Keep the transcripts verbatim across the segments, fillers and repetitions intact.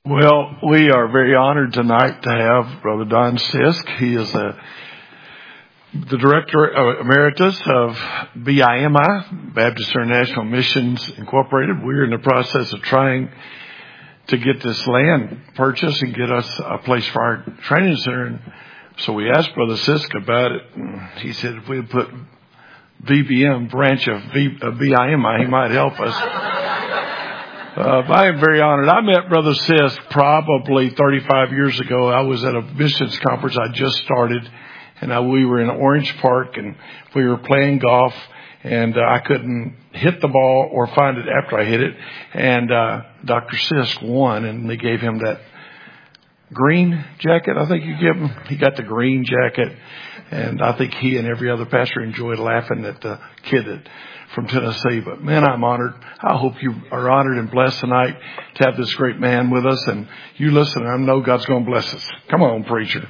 Well, we are very honored tonight to have Brother Don Sisk. He is a, the Director uh, Emeritus of B I M I, Baptist International Missions Incorporated. We're in the process of trying to get this land purchased and get us a place for our training center. And so we asked Brother Sisk about it. And he said if we would put V B M, branch of, v, of B I M I, he might help us. Uh, I am very honored. I met Brother Sisk probably thirty-five years ago. I was at a missions conference I just started, and I, we were in Orange Park, and we were playing golf, and uh, I couldn't hit the ball or find it after I hit it. And uh, Doctor Sisk won, and they gave him that green jacket. I think you give him. He got the green jacket, and I think he and every other pastor enjoyed laughing at the kid that. From Tennessee. But man, I'm honored. I hope you are honored and blessed tonight to have this great man with us. And you listen, I know God's going to bless us. Come on, preacher.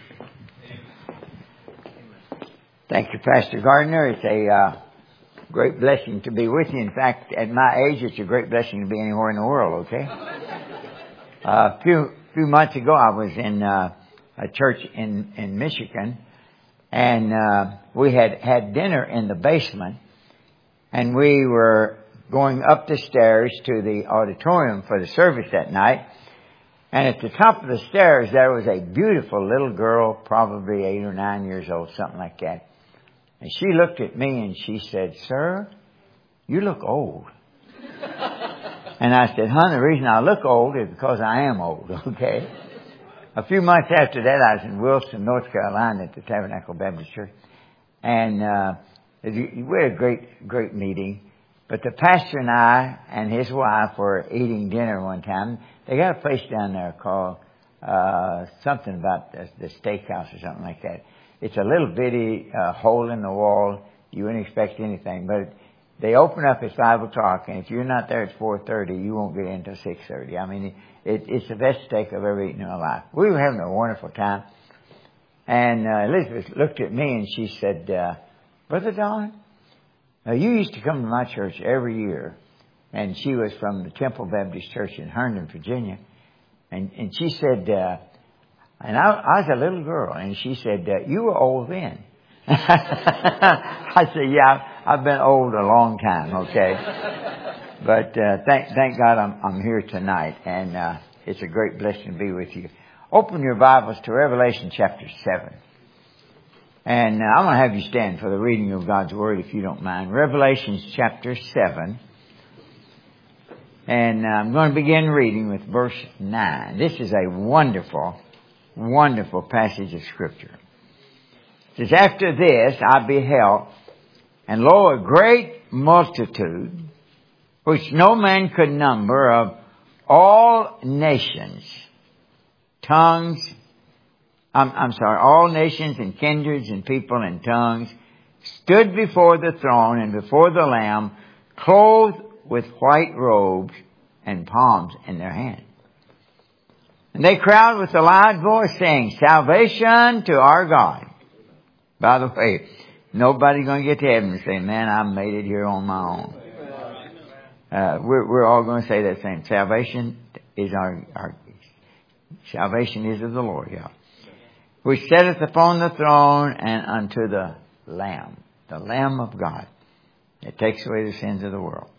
Thank you, Pastor Gardner. It's a uh, great blessing to be with you. In fact, at my age, it's a great blessing to be anywhere in the world, okay? Uh, a few, few months ago, I was in uh, a church in, in Michigan, and uh, we had had dinner in the basement. And we were going up the stairs to the auditorium for the service that night. And at the top of the stairs, there was a beautiful little girl, probably eight or nine years old, something like that. And she looked at me and she said, "Sir, you look old." And I said, "Hon, the reason I look old is because I am old, okay?" A few months after that, I was in Wilson, North Carolina at the Tabernacle Baptist Church. And, uh, we had a great, great meeting. But the pastor and I and his wife were eating dinner one time. They got a place down there called uh something about the, the steakhouse or something like that. It's a little bitty uh, hole in the wall. You wouldn't expect anything. But they open up at five o'clock, and if you're not there at four thirty, you won't get in until six thirty. I mean, it, it's the best steak I've ever eaten in my life. We were having a wonderful time. And uh, Elizabeth looked at me and she said, uh, "Brother Don, now you used to come to my church every year." And she was from the Temple Baptist Church in Herndon, Virginia. And, and she said, uh, and I, I was a little girl, and she said, uh, "You were old then." I said, "Yeah, I've been old a long time, okay." But uh, thank, thank God I'm, I'm here tonight, and uh, it's a great blessing to be with you. Open your Bibles to Revelation chapter seven. And uh, I'm going to have you stand for the reading of God's Word, if you don't mind. Revelation chapter seven. And uh, I'm going to begin reading with verse nine. This is a wonderful, wonderful passage of Scripture. It says, "After this I beheld, and lo, a great multitude, which no man could number, of all nations, tongues, I'm, I'm sorry, all nations and kindreds and people and tongues, stood before the throne and before the Lamb, clothed with white robes and palms in their hands. And they cried with a loud voice, saying, Salvation to our God." By the way, nobody's going to get to heaven and say, "Man, I made it here on my own." Uh, we're, we're all going to say that same. Salvation is our, our salvation is of the Lord, yeah. "Which sitteth upon the throne and unto the Lamb," the Lamb of God, that takes away the sins of the world.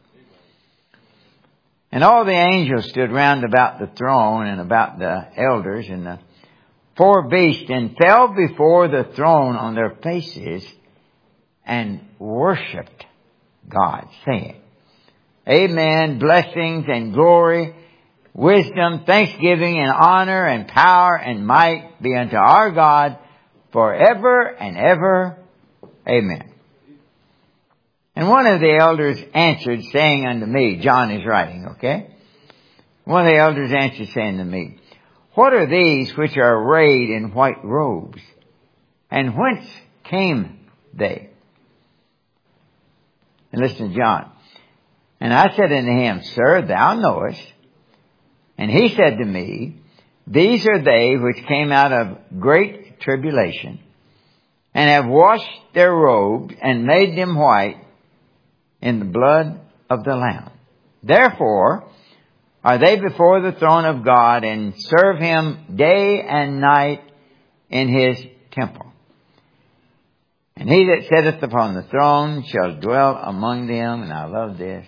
"And all the angels stood round about the throne and about the elders and the four beasts, and fell before the throne on their faces and worshipped God, saying, Amen, blessings and glory, wisdom, thanksgiving and honor and power and might be unto our God forever and ever. Amen. And one of the elders answered, saying unto me," John is writing, okay? One of the elders answered, saying to me, "What are these which are arrayed in white robes? And whence came they?" And listen to John. "And I said unto him, Sir, thou knowest. And he said to me, These are they which came out of great tribulation, and have washed their robes and made them white in the blood of the Lamb. Therefore are they before the throne of God, and serve Him day and night in His temple. And He that sitteth upon the throne shall dwell among them. And I love this.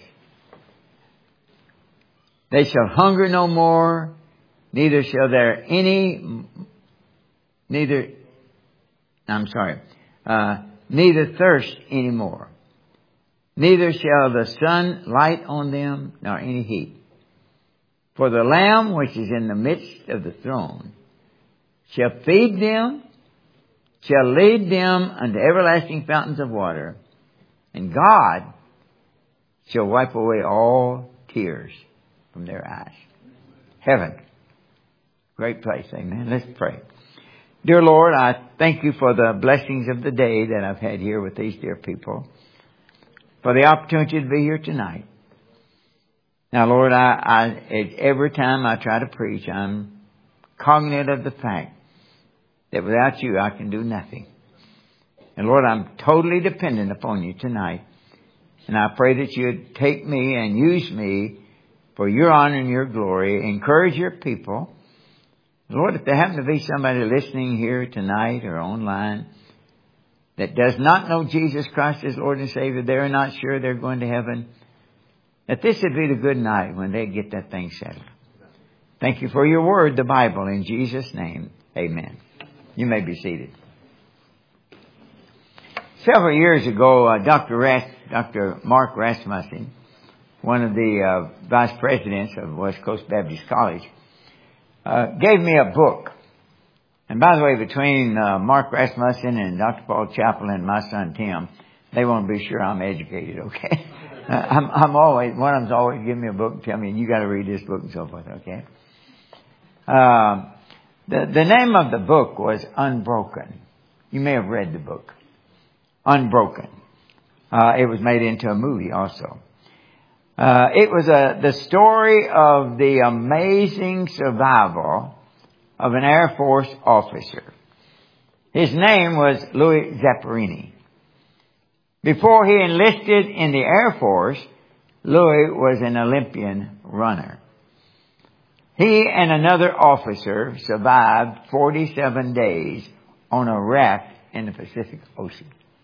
They shall hunger no more, neither shall there any, neither, I'm sorry, uh, neither thirst any more. Neither shall the sun light on them, nor any heat. For the Lamb which is in the midst of the throne shall feed them, shall lead them unto everlasting fountains of water, and God shall wipe away all tears from their eyes. Heaven. Great place. Amen. Let's pray. Dear Lord, I thank You for the blessings of the day that I've had here with these dear people, for the opportunity to be here tonight. Now, Lord, I, I every time I try to preach, I'm cognizant of the fact that without You, I can do nothing. And Lord, I'm totally dependent upon You tonight. And I pray that You'd take me and use me for Your honor and Your glory. Encourage Your people. Lord, if there happen to be somebody listening here tonight or online that does not know Jesus Christ as Lord and Savior, they're not sure they're going to heaven, that this would be the good night when they get that thing settled. Thank You for Your word, the Bible. In Jesus' name, amen. You may be seated. Several years ago, uh, Doctor Ras- Doctor Mark Rasmussen, one of the uh, vice presidents of West Coast Baptist College, uh, gave me a book. And by the way, between uh, Mark Rasmussen and Doctor Paul Chappell and my son Tim, they want to be sure I'm educated, okay? uh, I'm, I'm always, one of them's always giving me a book and tell me, you got to read this book and so forth, okay? Um, The, the name of the book was Unbroken. You may have read the book. Unbroken. Uh, it was made into a movie also. Uh, it was a, the story of the amazing survival of an Air Force officer. His name was Louis Zamperini. Before he enlisted in the Air Force, Louis was an Olympian runner. He and another officer survived forty-seven days on a raft in the Pacific Ocean.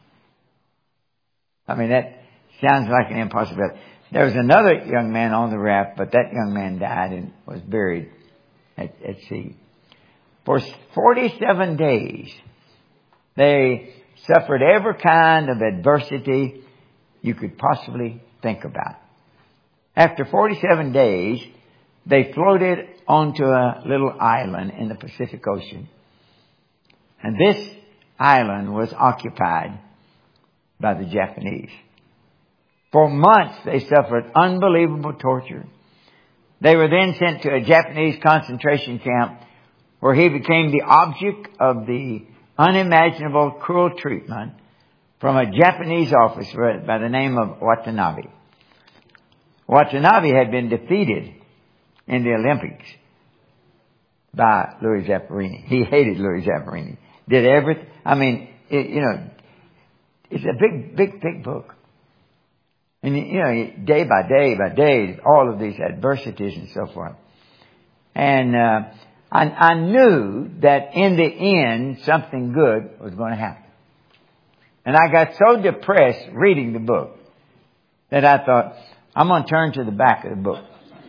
I mean, that sounds like an impossibility. There was another young man on the raft, but that young man died and was buried at, at sea. For forty-seven days, they suffered every kind of adversity you could possibly think about. After forty-seven days, they floated onto a little island in the Pacific Ocean. And this island was occupied by the Japanese. For months, they suffered unbelievable torture. They were then sent to a Japanese concentration camp where he became the object of the unimaginable cruel treatment from a Japanese officer by the name of Watanabe. Watanabe had been defeated in the Olympics by Louis Zamperini. He hated Louis Zamperini. Did everything. I mean, it, you know, it's a big, big, big book. And, you know, day by day by day, all of these adversities and so forth. And uh, I, I knew that in the end, something good was going to happen. And I got so depressed reading the book that I thought, I'm going to turn to the back of the book.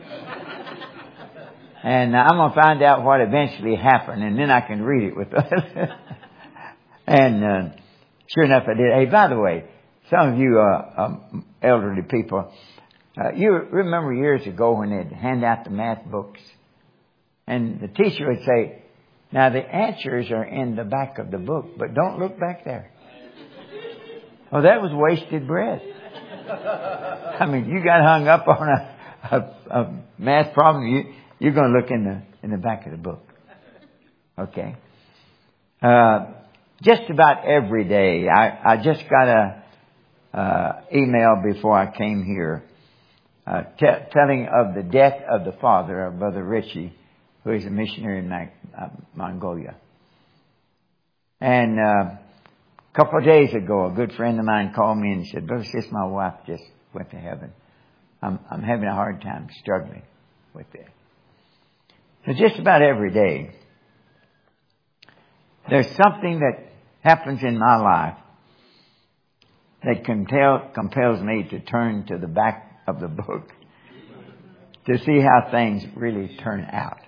And I'm going to find out what eventually happened, and then I can read it with us. And uh, sure enough, I did. Hey, by the way, some of you uh, um, elderly people, uh, you remember years ago when they'd hand out the math books, and the teacher would say, now the answers are in the back of the book, but don't look back there. Oh, that was wasted breath. I mean, you got hung up on a, a, a math problem, you, you're going to look in the in the back of the book. Okay. Uh, just about every day, I, I just got a uh, email before I came here uh, t- telling of the death of the father of Brother Richie, who is a missionary in Mag- uh, Mongolia. And uh, a couple of days ago, a good friend of mine called me and said, Brother Sis, my wife just went to heaven. I'm, I'm having a hard time struggling with it. So just about every day, there's something that happens in my life that compel, compels me to turn to the back of the book to see how things really turn out.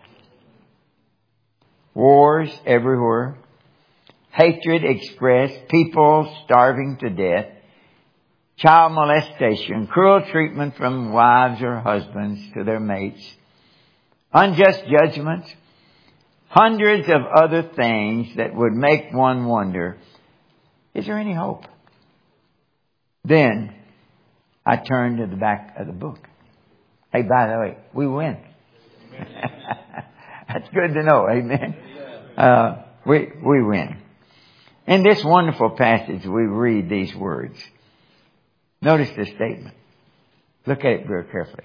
Wars everywhere, hatred expressed, people starving to death, child molestation, cruel treatment from wives or husbands to their mates, unjust judgments, hundreds of other things that would make one wonder, is there any hope? Then I turn to the back of the book. Hey, by the way, we win. That's good to know. Amen. Uh, we, we win. In this wonderful passage, we read these words. Notice this statement. Look at it very carefully.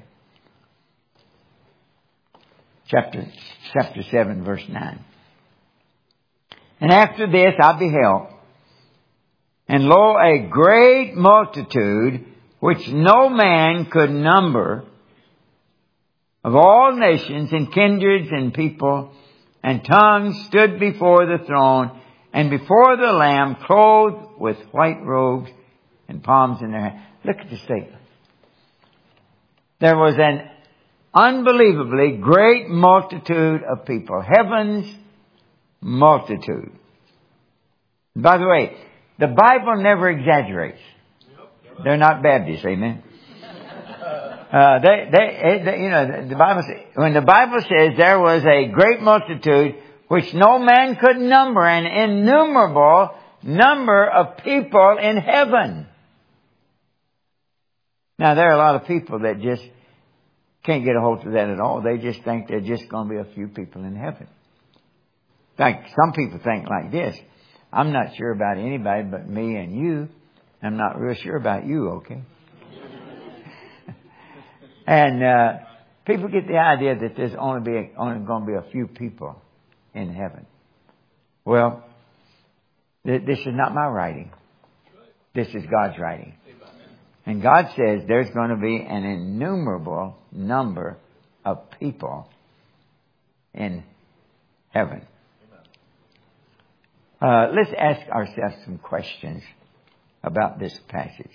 Chapter, chapter seven, verse nine. And after this I beheld, and lo, a great multitude, which no man could number, of all nations and kindreds and people and tongues, stood before the throne and before the Lamb, clothed with white robes and palms in their hands. Look at the statement. There was an unbelievably great multitude of people. Heaven's multitude. By the way, the Bible never exaggerates. They're not Baptists, amen. Uh, they, they, they, you know, the Bible, when the Bible says there was a great multitude which no man could number, an innumerable number of people in heaven. Now, there are a lot of people that just can't get a hold of that at all. They just think there's just going to be a few people in heaven. In fact, some people think like this. I'm not sure about anybody but me and you. I'm not real sure about you, okay? And uh, people get the idea that there's only be only going to be a few people in heaven. Well, th- this is not my writing. This is God's writing. And God says there's going to be an innumerable number of people in heaven. Uh, let's ask ourselves some questions about this passage.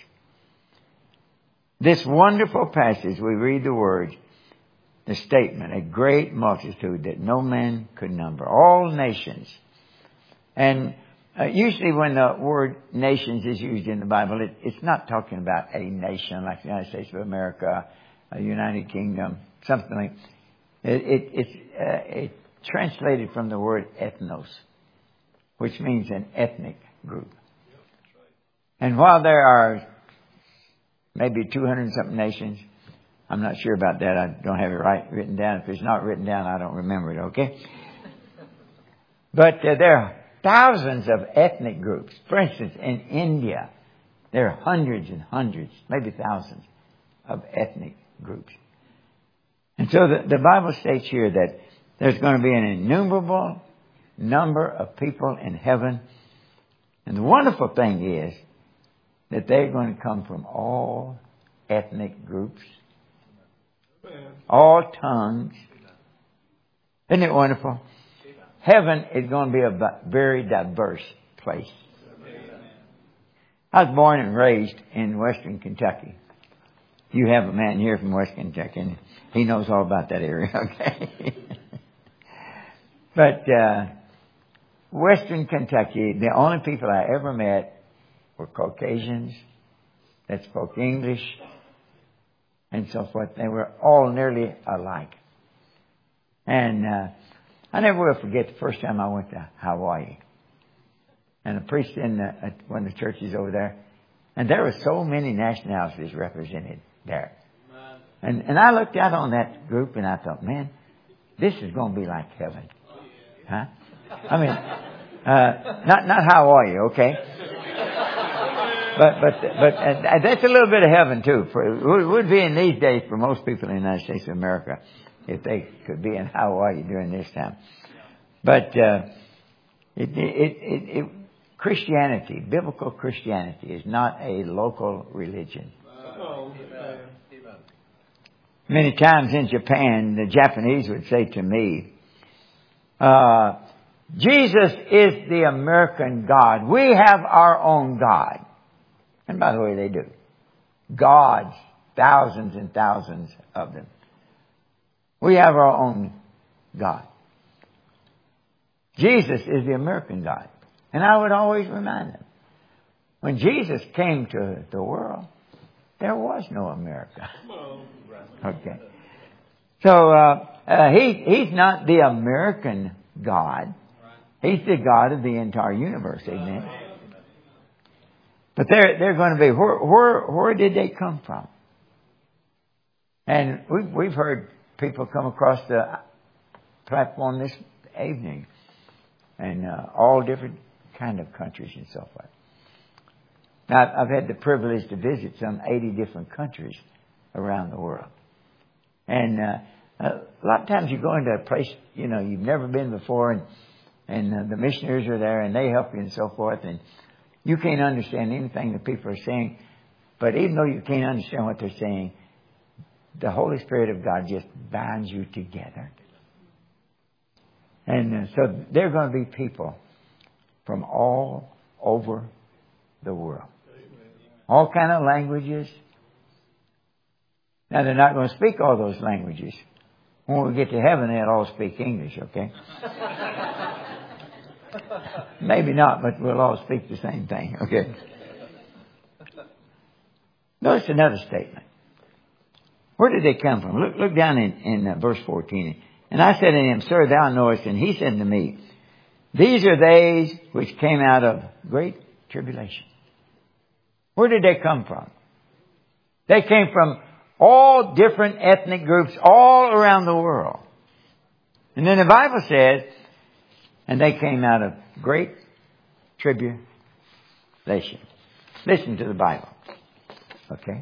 This wonderful passage, we read the words, the statement, a great multitude that no man could number, all nations. And uh, usually when the word nations is used in the Bible, it, it's not talking about a nation like the United States of America, a United Kingdom, something like that. It, it, it's uh, it translated from the word ethnos, which means an ethnic group. And while there are maybe two hundred something nations, I'm not sure about that. I don't have it right written down. If it's not written down, I don't remember it, okay? But uh, there are thousands of ethnic groups. For instance, in India, there are hundreds and hundreds, maybe thousands of ethnic groups. And so the, the Bible states here that there's going to be an innumerable number of people in heaven. And the wonderful thing is that they're going to come from all ethnic groups, all tongues. Isn't it wonderful? Heaven is going to be a very diverse place. I was born and raised in Western Kentucky. You have a man here from Western Kentucky, and he knows all about that area, okay? But uh, Western Kentucky, the only people I ever met were Caucasians that spoke English and so forth. They were all nearly alike. And uh, I never will forget the first time I went to Hawaii. And I preached in the, at one of the churches over there. And there were so many nationalities represented there. And, and I looked out on that group and I thought, man, this is going to be like heaven. Huh? I mean, uh, not, not Hawaii, okay? But, but, but uh, that's a little bit of heaven too. For, it would be in these days for most people in the United States of America if they could be in Hawaii during this time. But, uh, it, it, it, it, Christianity, biblical Christianity is not a local religion. Many times in Japan, the Japanese would say to me, uh, Jesus is the American God. We have our own God. And by the way, they do. Gods, thousands and thousands of them. We have our own God. Jesus is the American God. And I would always remind them, when Jesus came to the world, there was no America. Okay. So, uh, uh, he, he's not the American God. He's the God of the entire universe. Amen. But they're, they're going to be, where, where, where did they come from? And we've, we've heard people come across the platform this evening, and uh, all different kind of countries and so forth. Now, I've had the privilege to visit some eighty different countries around the world. And uh, a lot of times you go into a place, you know, you've never been before, and, and uh, the missionaries are there, and they help you and so forth, and you can't understand anything that people are saying. But even though you can't understand what they're saying, the Holy Spirit of God just binds you together. And uh, so there are going to be people from all over the world. All kind of languages. Now, they're not going to speak all those languages. When we get to heaven, they'll all speak English, okay? Maybe not, but we'll all speak the same thing, okay? Notice another statement. Where did they come from? Look, look down in, in uh, verse fourteen. And I said to him, Sir, thou knowest. And he said to me, These are they which came out of great tribulation. Where did they come from? They came from all different ethnic groups all around the world. And then the Bible says, and they came out of great tribulation. Listen to the Bible. Okay?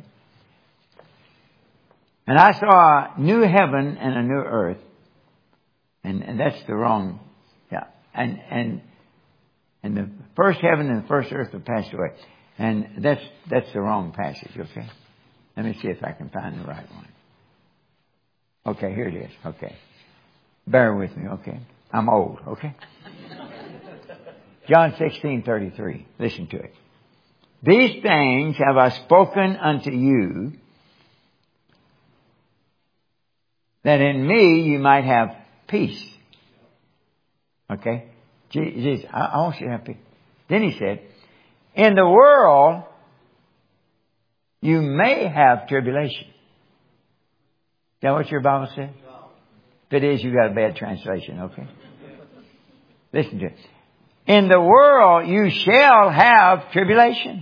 And I saw a new heaven and a new earth. And, and that's the wrong, yeah. And, and, and the first heaven and the first earth have passed away. And that's, that's the wrong passage, okay? Let me see if I can find the right one. Okay, here it is. Okay. Bear with me, okay? I'm old, okay? John sixteen thirty-three. Listen to it. These things have I spoken unto you, that in me you might have peace. Okay? Jesus, I, I want you to have peace. Then he said, in the world, you may have tribulation. Is that what your Bible says? If it is, you got a bad translation, okay? Listen to it. In the world, you shall have tribulation.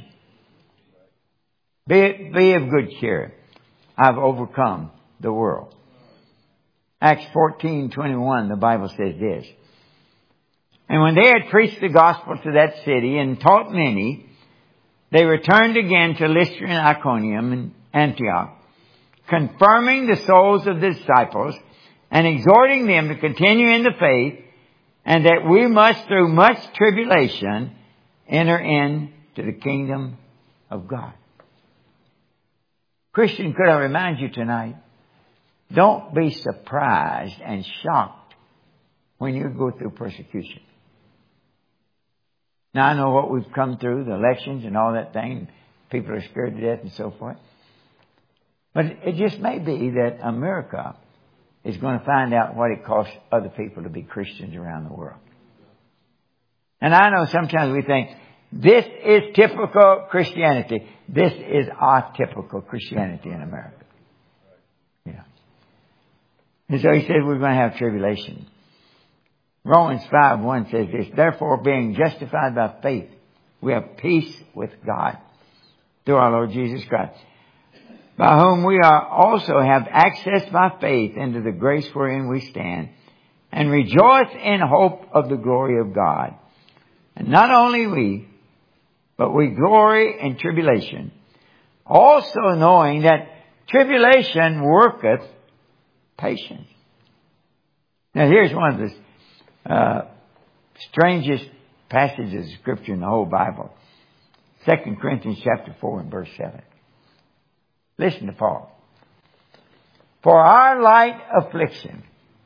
Be, be of good cheer. I've overcome the world. Acts fourteen twenty-one, the Bible says this. And when they had preached the gospel to that city and taught many, they returned again to Lystra and Iconium and Antioch, confirming the souls of the disciples and exhorting them to continue in the faith, and that we must through much tribulation enter into the kingdom of God. Christian, could I remind you tonight, don't be surprised and shocked when you go through persecution. Now, I know what we've come through, the elections and all that thing. People are scared to death and so forth. But it just may be that America is going to find out what it costs other people to be Christians around the world. And I know sometimes we think, this is typical Christianity. This is atypical Christianity in America. Yeah. And so he said we're going to have tribulation. Romans five one says this, therefore being justified by faith, we have peace with God through our Lord Jesus Christ, by whom we are also have access by faith into the grace wherein we stand, and rejoice in hope of the glory of God. And not only we, but we glory in tribulation, also knowing that tribulation worketh patience. Now here's one of the uh, strangest passages of Scripture in the whole Bible. Second Corinthians chapter four and verse seven. Listen to Paul. For our light affliction.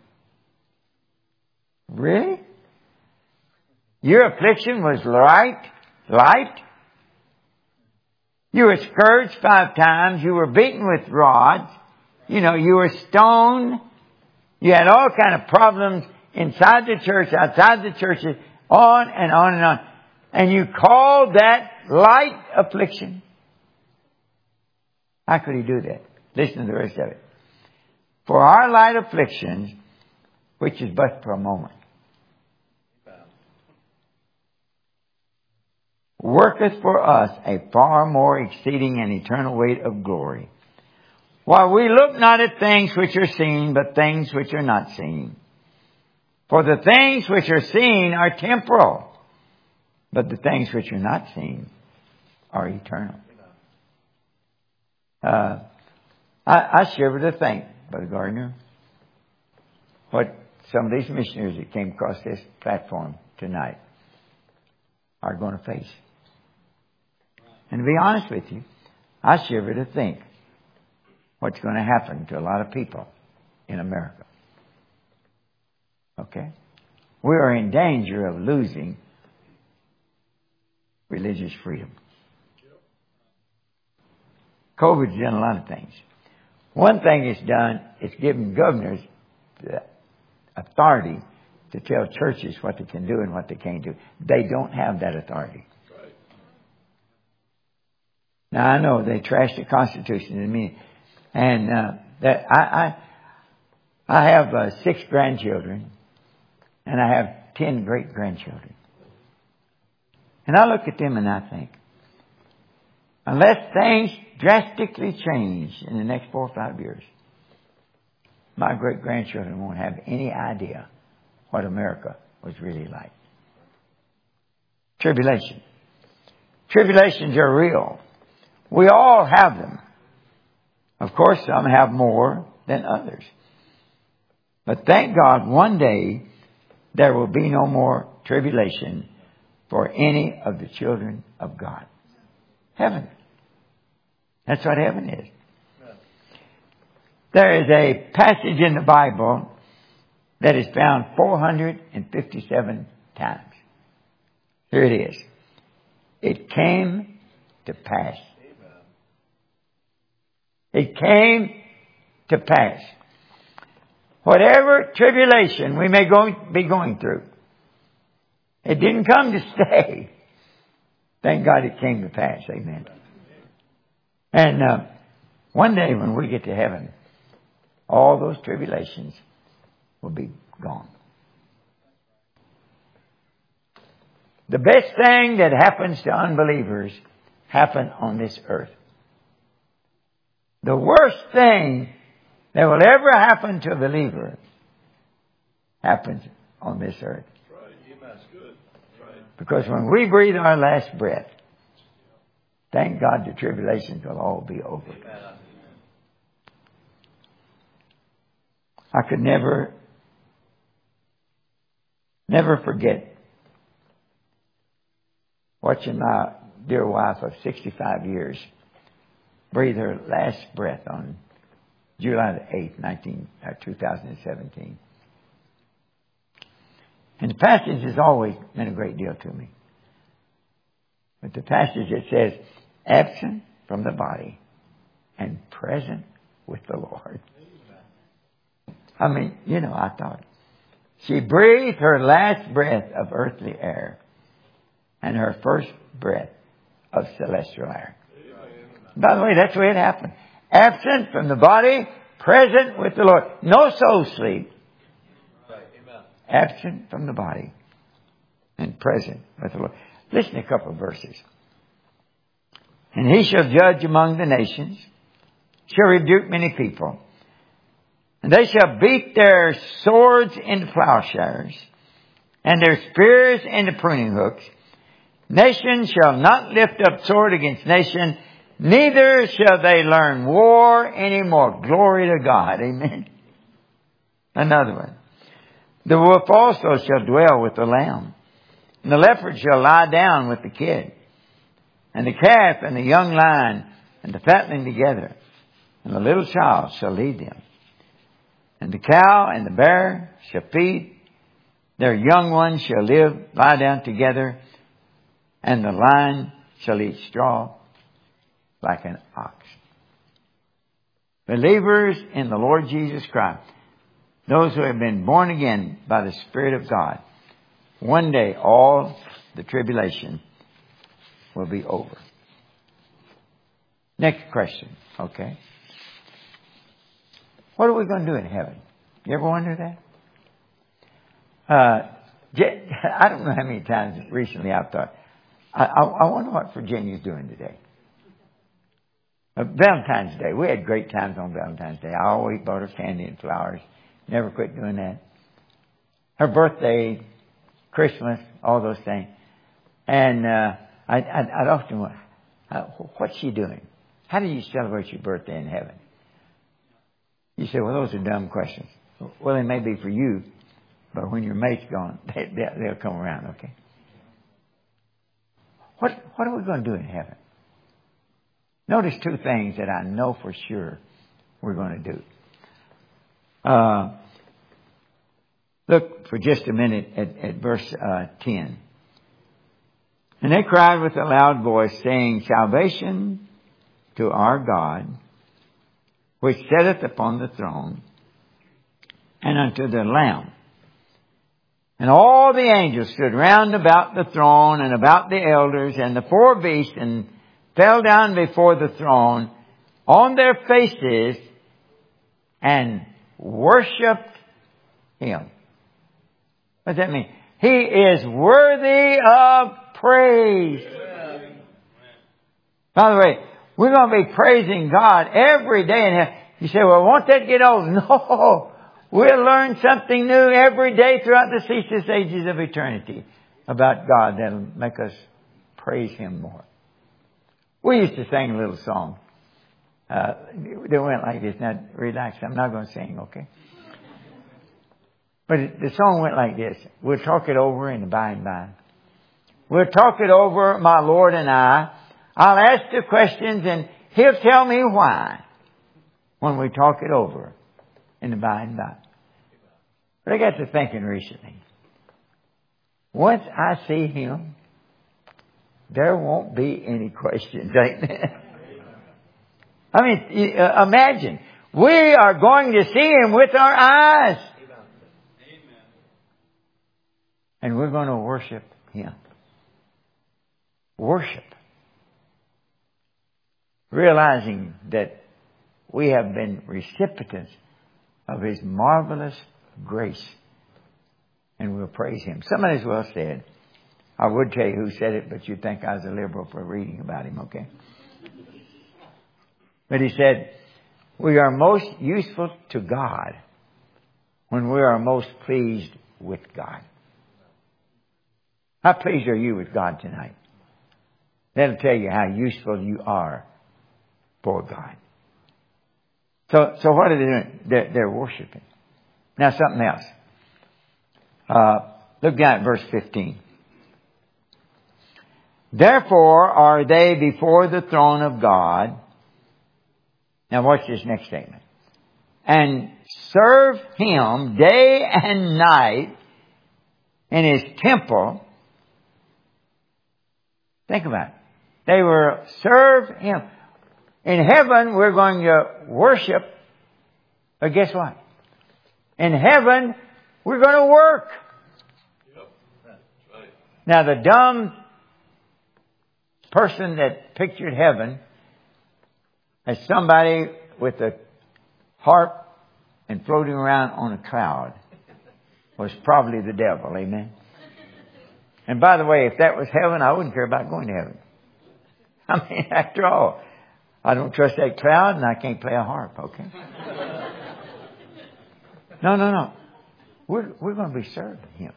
Really? Your affliction was light? Light? You were scourged five times. You were beaten with rods. You know, you were stoned. You had all kind of problems inside the church, outside the churches, on and on and on. And you called that light affliction. How could he do that? Listen to the rest of it. For our light afflictions, which is but for a moment, worketh for us a far more exceeding and eternal weight of glory. While we look not at things which are seen, but things which are not seen. For the things which are seen are temporal, but the things which are not seen are eternal. Uh, I, I shiver to think, Brother Gardner, what some of these missionaries that came across this platform tonight are going to face. And to be honest with you, I shiver to think what's going to happen to a lot of people in America. Okay? We are in danger of losing religious freedom. COVID's done a lot of things. One thing it's done, it's given governors the authority to tell churches what they can do and what they can't do. They don't have that authority. Right. Now, I know they trashed the Constitution in me. And uh, that I, I, I have uh, six grandchildren. And I have ten great-grandchildren. And I look at them and I think, unless things drastically change in the next four or five years, my great-grandchildren won't have any idea what America was really like. Tribulation. Tribulations are real. We all have them. Of course, some have more than others. But thank God, one day there will be no more tribulation for any of the children of God. Heaven. That's what heaven is. There is a passage in the Bible that is found four hundred fifty-seven times. Here it is. It came to pass. It came to pass. Whatever tribulation we may go, be going through, it didn't come to stay. Thank God it came to pass. Amen. And uh, one day when we get to heaven, all those tribulations will be gone. The best thing that happens to unbelievers happen on this earth. The worst thing that will ever happen to a believer happens on this earth. Because when we breathe our last breath, thank God the tribulations will all be over. I could never, never forget watching my dear wife of sixty-five years breathe her last breath on July the eighth, nineteen, uh, two thousand seventeen. And the passage has always meant a great deal to me. But the passage that says, absent from the body and present with the Lord. I mean, you know, I thought, she breathed her last breath of earthly air and her first breath of celestial air. By the way, that's the way it happened. Absent from the body, present with the Lord. No soul sleep. Absent from the body and present with the Lord. Listen to a couple of verses. And he shall judge among the nations, shall rebuke many people, and they shall beat their swords into plowshares, and their spears into pruning hooks. Nation shall not lift up sword against nation, neither shall they learn war anymore. Glory to God. Amen. Another one. The wolf also shall dwell with the lamb, and the leopard shall lie down with the kid, and the calf and the young lion and the fatling together, and the little child shall lead them. And the cow and the bear shall feed. Their young ones shall live, lie down together. And the lion shall eat straw like an ox. Believers in the Lord Jesus Christ, those who have been born again by the Spirit of God, one day all the tribulation will be over. Next question, okay? What are we going to do in heaven? You ever wonder that? Uh, I don't know how many times recently I've thought, I, I, I wonder what Virginia's doing today. Uh, Valentine's Day. We had great times on Valentine's Day. I always bought her candy and flowers. Never quit doing that. Her birthday, Christmas, all those things. And uh, I, I, I'd often wonder, uh, what's she doing? How do you celebrate your birthday in heaven? You say, well, those are dumb questions. Well, they may be for you, but when your mate's gone, they, they, they'll come around, okay? What, what are we going to do in heaven? Notice two things that I know for sure we're going to do. Uh, look for just a minute at, at verse uh, ten. And they cried with a loud voice, saying, Salvation to our God, which sitteth upon the throne, and unto the Lamb. And all the angels stood round about the throne, and about the elders, and the four beasts, and fell down before the throne on their faces, and worshipped Him. What does that mean? He is worthy of praise. By the way, we're going to be praising God every day in heaven. You say, well, won't that get old? No. We'll learn something new every day throughout the ceaseless ages of eternity about God that'll make us praise Him more. We used to sing a little song. Uh, they went like this. Now, relax. I'm not going to sing, okay? But the song went like this. We'll talk it over in the by and by. We'll talk it over, my Lord and I. I'll ask the questions and He'll tell me why when we talk it over in the by and by. But I got to thinking recently. Once I see Him, there won't be any questions, ain't there? I mean, uh, imagine. We are going to see Him with our eyes. And we're going to worship Him. Worship. Realizing that we have been recipients of His marvelous grace. And we'll praise Him. Somebody's well said. I would tell you who said it, but you'd think I was a liberal for reading about him, okay? But he said, we are most useful to God when we are most pleased with God. How pleased are you with God tonight? That'll tell you how useful you are for God. So, so what are they doing? They're, they're worshiping. Now something else. Uh, look down at verse fifteen. Therefore are they before the throne of God. Now watch this next statement. And serve Him day and night in His temple. Think about it. They were serve Him. In heaven we're going to worship. But guess what? In heaven we're going to work. Yep, that's right. Now the dumb person that pictured heaven as somebody with a harp and floating around on a cloud was probably the devil. Amen. And by the way, if that was heaven, I wouldn't care about going to heaven. I mean, after all, I don't trust that cloud and I can't play a harp, okay? No, no, no. We're, we're going to be serving Him.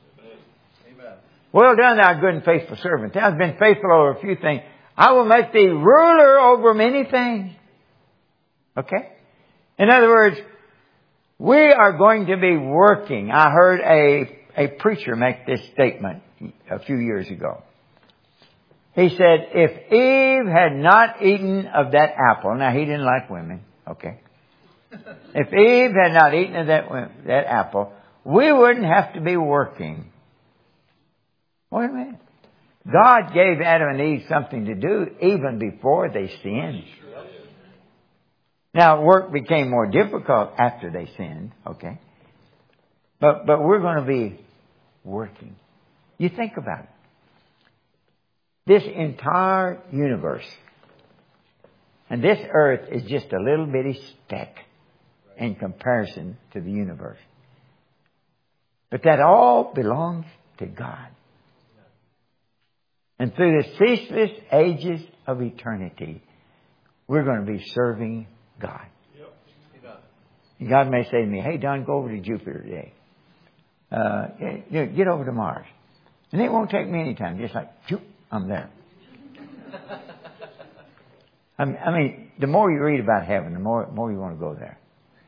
Well done, thou good and faithful servant. Thou hast been faithful over a few things. I will make thee ruler over many things. Okay? In other words, we are going to be working. I heard a, a preacher make this statement a few years ago. He said, if Eve had not eaten of that apple, now he didn't like women, okay? If Eve had not eaten of that, that apple, we wouldn't have to be working. Wait a minute. God gave Adam and Eve something to do even before they sinned. Now, work became more difficult after they sinned, okay? But, but we're going to be working. You think about it. This entire universe, and this earth is just a little bitty speck in comparison to the universe. But that all belongs to God. And through the ceaseless ages of eternity, we're going to be serving God. And God may say to me, hey, Don, go over to Jupiter today. Uh, get over to Mars. And it won't take me any time. Just like, shoot, I'm there. I mean, the more you read about heaven, the more, more you want to go there.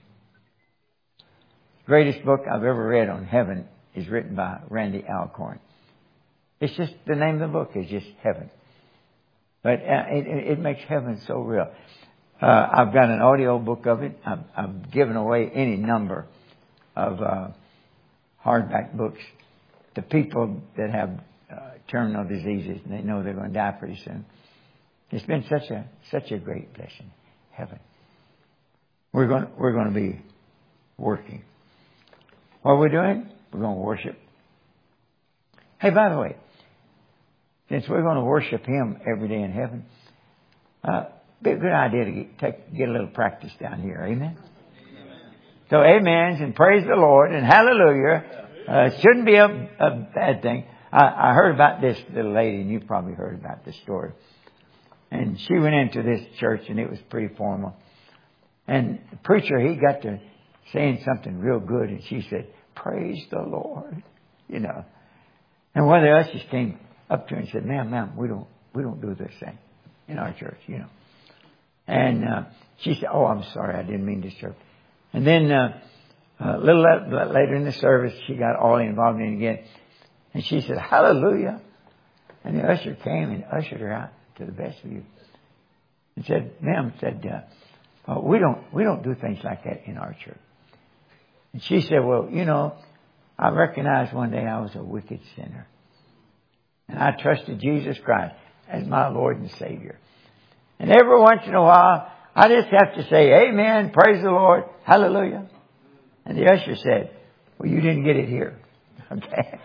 The greatest book I've ever read on heaven is written by Randy Alcorn. It's just, the name of the book is just Heaven. But uh, it, it makes heaven so real. Uh, I've got an audio book of it. I've, I've given away any number of uh, hardback books to people that have uh, terminal diseases and they know they're going to die pretty soon. It's been such a such a great blessing. Heaven. We're going we're going to be working. What are we doing? We're going to worship. Hey, by the way, since we're going to worship Him every day in heaven, uh, be a good idea to get, take, get a little practice down here. Amen? Amen. So amens and praise the Lord and hallelujah. Uh, shouldn't be a, a bad thing. I, I heard about this little lady, and you probably heard about this story. And she went into this church, and it was pretty formal. And the preacher, he got to saying something real good, and she said, praise the Lord. You know. And one of the ushers came up to her and said, ma'am, ma'am, we don't, we don't do this thing in our church, you know. And uh, she said, oh, I'm sorry, I didn't mean to disturb. And then uh, a little later in the service, she got all involved in it again. And she said, hallelujah. And the usher came and ushered her out to the best view. And said, ma'am, said, uh, oh, we don't, we don't do things like that in our church. And she said, well, you know, I recognized one day I was a wicked sinner. And I trusted Jesus Christ as my Lord and Savior. And every once in a while, I just have to say, amen, praise the Lord, hallelujah. And the usher said, well, you didn't get it here. Okay.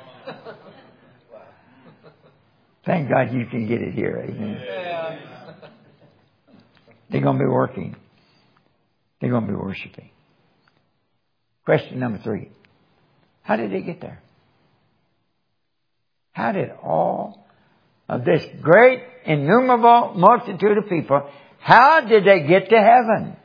Thank God you can get it here. Amen. Yeah. They're going to be working. They're going to be worshiping. Question number three. How did they get there? How did all of this great, innumerable multitude of people, how did they get to heaven?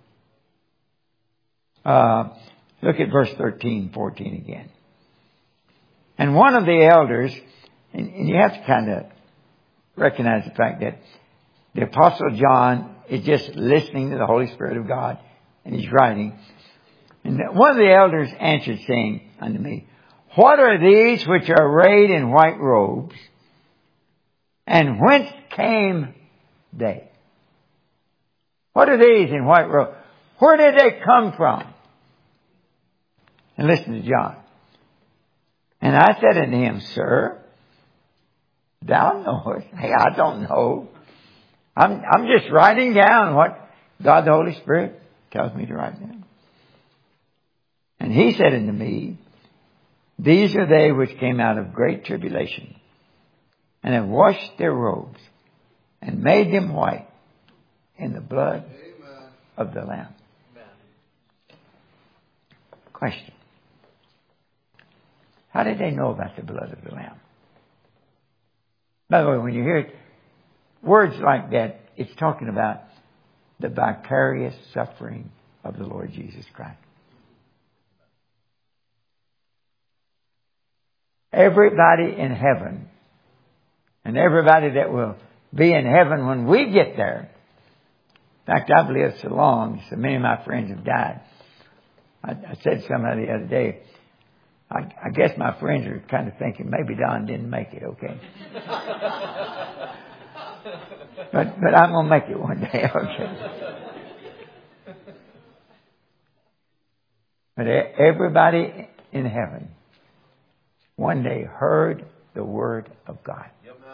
Uh, look at verse thirteen, fourteen again. And one of the elders, and, and you have to kind of recognize the fact that the Apostle John is just listening to the Holy Spirit of God, and he's writing. And one of the elders answered, saying unto me, what are these which are arrayed in white robes? And whence came they? What are these in white robes? Where did they come from? And listen to John. And I said unto him, sir, thou knowest. Hey, I don't know. I'm, I'm just writing down what God the Holy Spirit tells me to write down. And he said unto me, these are they which came out of great tribulation, and have washed their robes, and made them white in the blood Amen. Of the Lamb. Amen. Question. How did they know about the blood of the Lamb? By the way, when you hear words like that, it's talking about the vicarious suffering of the Lord Jesus Christ. Everybody in heaven, and everybody that will be in heaven when we get there. In fact, I've lived so long, so many of my friends have died. I, I said to somebody the other day, I, I guess my friends are kind of thinking maybe Don didn't make it, okay? but but I'm going to make it one day, okay? But everybody in heaven one day heard the word of God.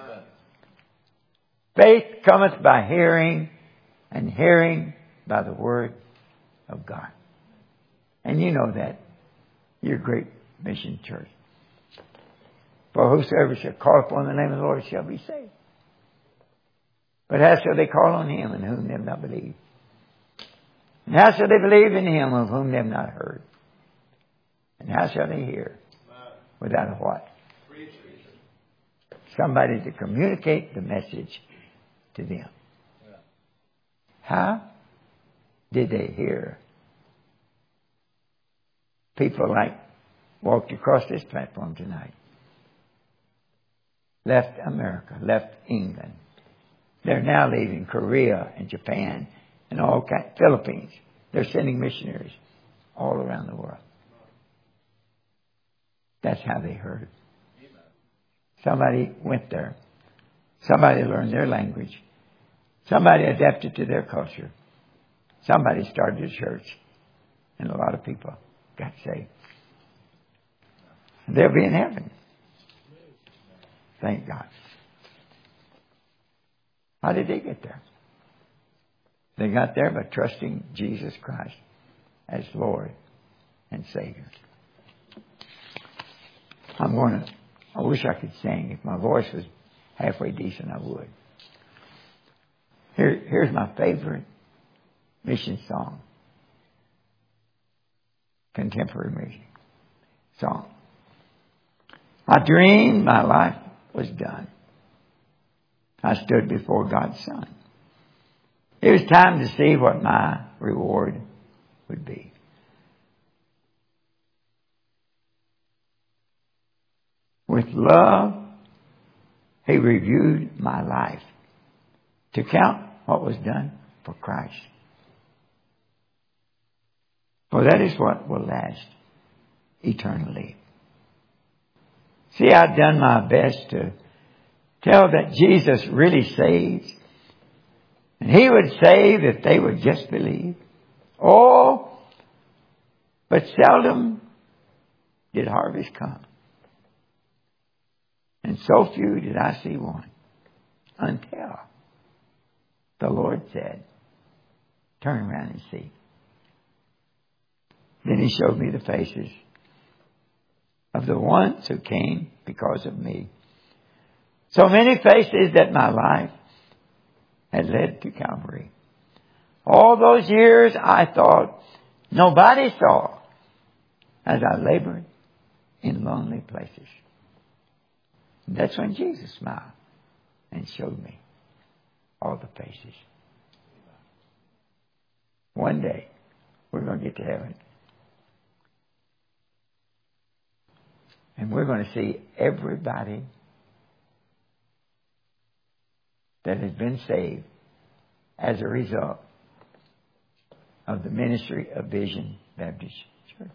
Faith cometh by hearing, and hearing by the word of God. And you know that. You're a great mission church. For whosoever shall call upon the name of the Lord shall be saved. But how shall they call on him in whom they have not believed? And how shall they believe in him of whom they have not heard? And how shall they hear? Without a what? Somebody to communicate the message to them. How did they hear? People like walked across this platform tonight. Left America, left England. They're now leaving Korea and Japan and all kinds, Philippines. They're sending missionaries all around the world. That's how they heard. Somebody went there. Somebody learned their language. Somebody adapted to their culture. Somebody started a church. And a lot of people got saved. They'll be in heaven. Thank God. How did they get there? They got there by trusting Jesus Christ as Lord and Savior. I'm going to, I wish I could sing. If my voice was halfway decent, I would. Here, here's my favorite mission song. Contemporary music song. I dreamed my life was done. I stood before God's Son. It was time to see what my reward would be. With love, He reviewed my life to count what was done for Christ. For that is what will last eternally. See, I've done my best to tell that Jesus really saves. And He would save if they would just believe. Oh, but seldom did harvest come. And so few did I see one. Until the Lord said, turn around and see. Then He showed me the faces of the ones who came because of me. So many faces that my life had led to Calvary. All those years I thought nobody saw as I labored in lonely places. And that's when Jesus smiled and showed me all the faces. One day we're going to get to heaven. And we're going to see everybody that has been saved as a result of the ministry of Vision Baptist Church.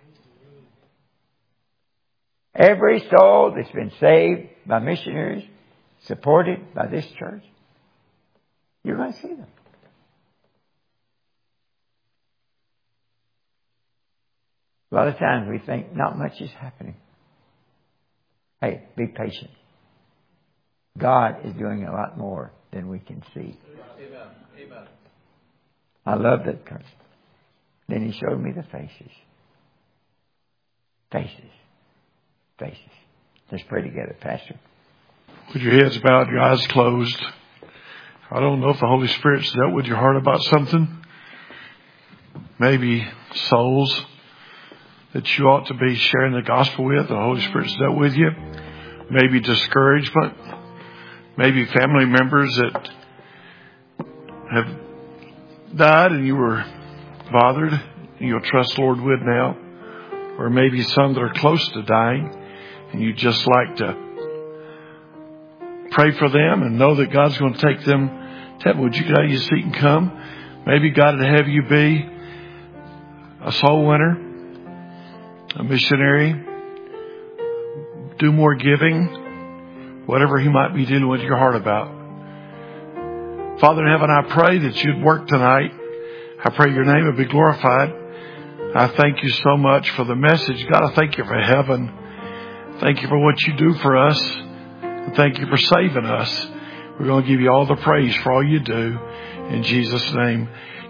Every soul that's been saved by missionaries, supported by this church, you're going to see them. A lot of times we think not much is happening. Hey, be patient. God is doing a lot more than we can see. Amen. Amen. I love that curse. Then He showed me the faces. Faces. Faces. Let's pray together, Pastor. With your heads bowed, your eyes closed. I don't know if the Holy Spirit's dealt with your heart about something. Maybe souls that you ought to be sharing the gospel with. The Holy Spirit's dealt with you. Maybe discouragement. Maybe family members that have died and you were bothered and you'll trust the Lord with now. Or maybe some that are close to dying and you just like to pray for them and know that God's going to take them. Tell them, would you get out of your seat and come? Maybe God would have you be a soul winner, a missionary, do more giving, whatever He might be dealing with your heart about. Father in heaven, I pray that you'd work tonight. I pray your name would be glorified. I thank you so much for the message. God, I thank you for heaven. Thank you for what you do for us. Thank you for saving us. We're going to give you all the praise for all you do. In Jesus' name.